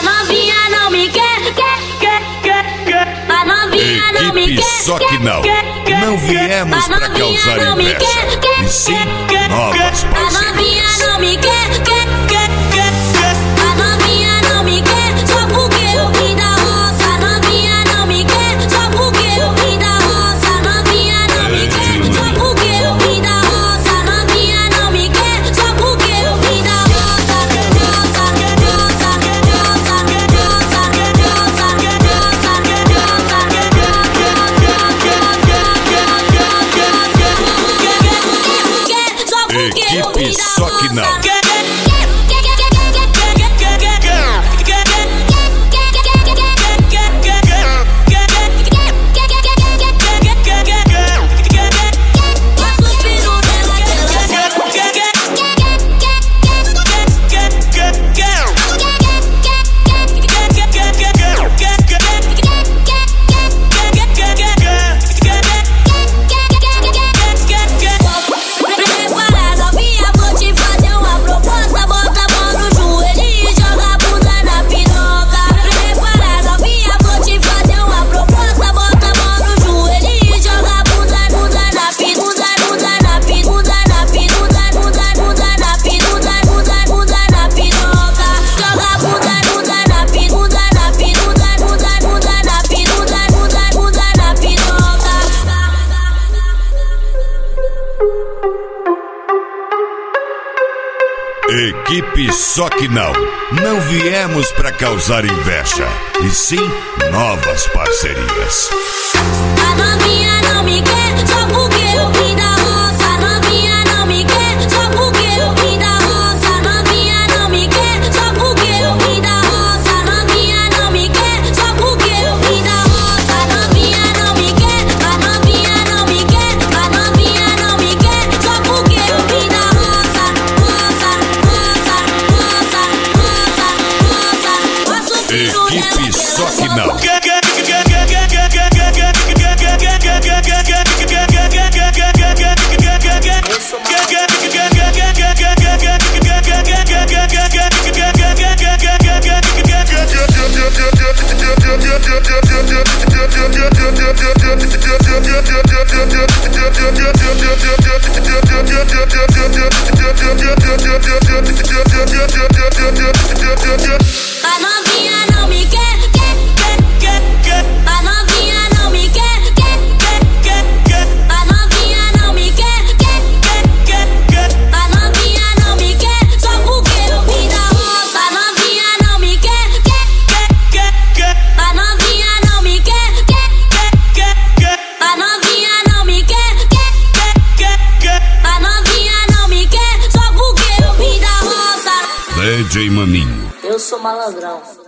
A novinha não me quer. A novinha não me quer. Só que não viemos pra causar inveja, e sim novas A novinha parcerias. não me quer. A novinha não me quer. Só porque eu vim da roça. A novinha não me quer. Só porque eu vim da roça. A novinha não me quer. Só porque eu vim da roça. A novinha não me quer. Só porque eu vim da roça. Equipe Só Que Não. Equipe Só Que não viemos pra causar inveja, e sim novas parcerias. A novinha não me quer, só porque eu vim da roça. A novinha não me quer, só porque eu vim da roça. A novinha não me quer, só porque eu vim da roça. A novinha não me quer, só porque eu vim da roça. A novinha não me quer, a novinha não me quer, a novinha não me quer, só porque eu vim da roça. Equipe Só Que não. A novinha não me quer. A novinha não me quer. A novinha não me quer. A novinha não me quer. Só porque eu vim da roça. A novinha não me quer. A novinha não me quer. A novinha não me quer. A novinha não me quer. Só porque eu vim da roça. DJ Maninho. Eu sou malandrão.